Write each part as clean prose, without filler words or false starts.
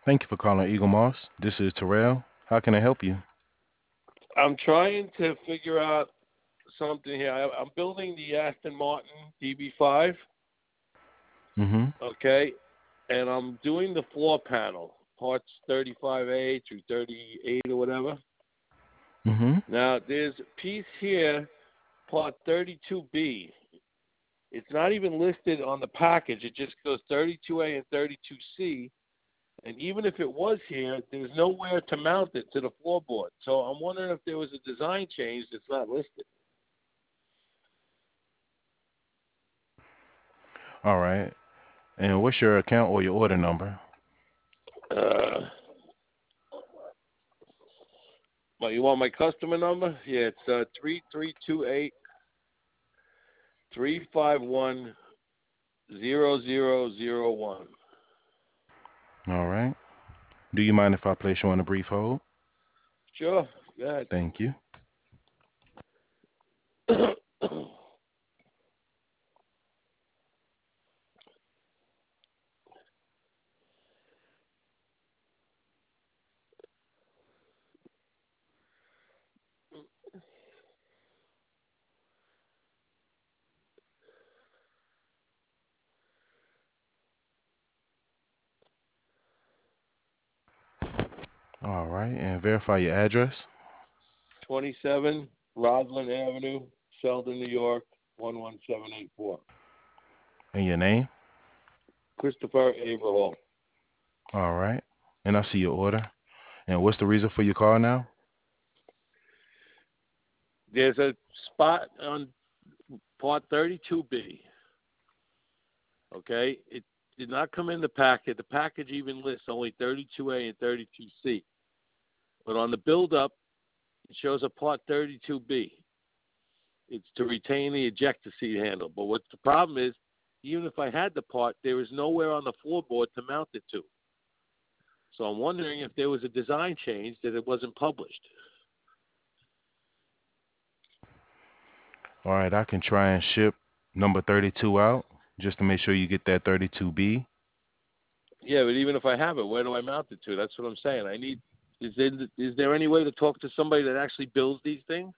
Thank you for calling Eagle Moss. This is Terrell. How can I help you? I'm trying to figure out something here. I'm building the Aston Martin DB5, Mm-hmm. okay, and I'm doing the floor panel, parts 35A through 38 or whatever. Mm-hmm. Now, there's a piece here, part 32B. It's not even listed on the package. It just goes 32A and 32C. And even if it was here, there's nowhere to mount it to the floorboard. So I'm wondering if there was a design change that's not listed. All right. And what's your account or your order number? Uh, well, you want my customer number? Yeah, it's 3328-351-0001. All right. Do you mind if I place you on a brief hold? Sure, go ahead. Thank you. All right. And verify your address 27 Roslyn Avenue, Sheldon, New York, 11784. and your name. Christopher Averhall. All right. And I see your order. And what's the reason for your call now? There's a spot on part 32B. Okay, it did not come in the packet. The package even lists only 32A and 32C, but on the build-up, it shows a part 32B. It's to retain the ejector seat handle. But what the problem is, even if I had the part, there is nowhere on the floorboard to mount it to. So I'm wondering if there was a design change that it wasn't published. All right. I can try and ship number 32 out just to make sure you get that 32B. Yeah, but even if I have it, where do I mount it to? That's what I'm saying. I need. Is there any way to talk to somebody that actually builds these things?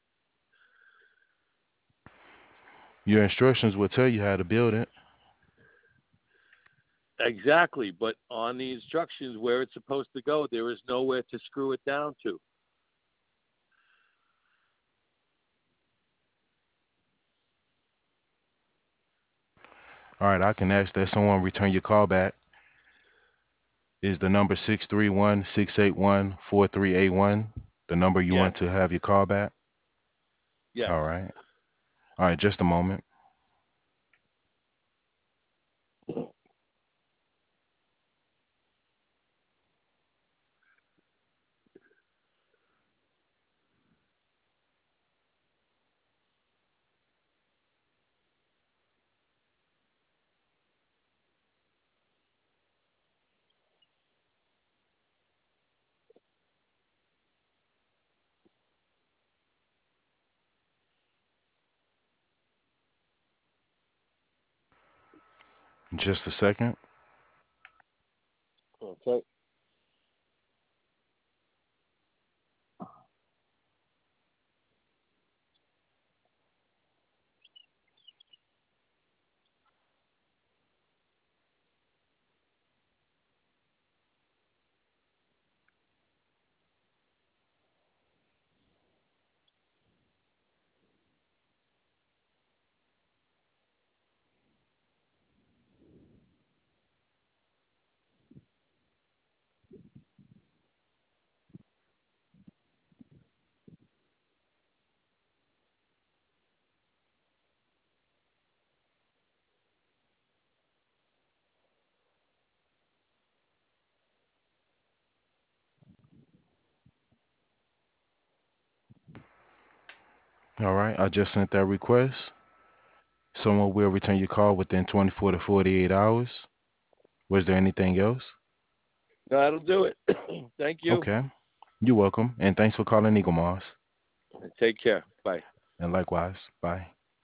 Your instructions will tell you how to build it. Exactly, but on the instructions where it's supposed to go, there is nowhere to screw it down to. All right. I can ask that someone return your call back. Is the number 631-681-4381 the number you Yes, want to have your call back? yes. All right. All right, just a moment. Just a second. Okay. All right, I just sent that request. Someone will return your call within 24 to 48 hours. Was there anything else? That'll do it. Thank you. Okay. You're welcome. And thanks for calling Eagle Moss. Take care. Bye. And likewise. Bye.